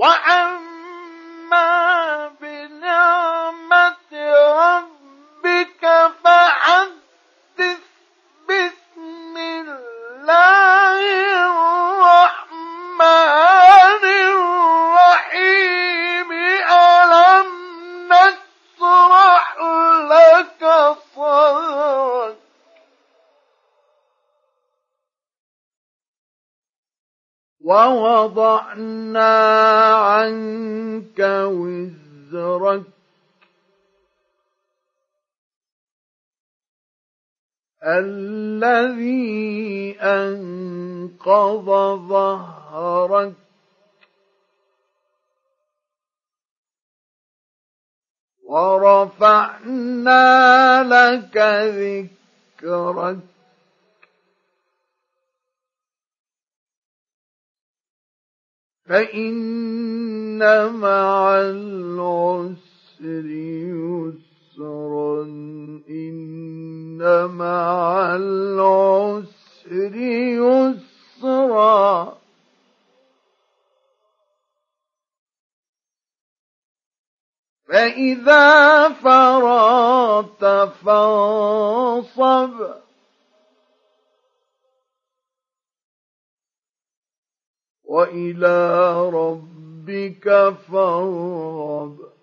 وأما بنعمة ربك فحدث. بسم الله الرحمن الرحيم. ألم نشرح لك صدرك ووضعنا عنك وزرك الذي أنقض ظهرك ورفعنا لك ذكرك فإن مع العسر يسرا. إن مع العسر يسرا. فإذا فرغت فانصب وإلى ربك فارغب.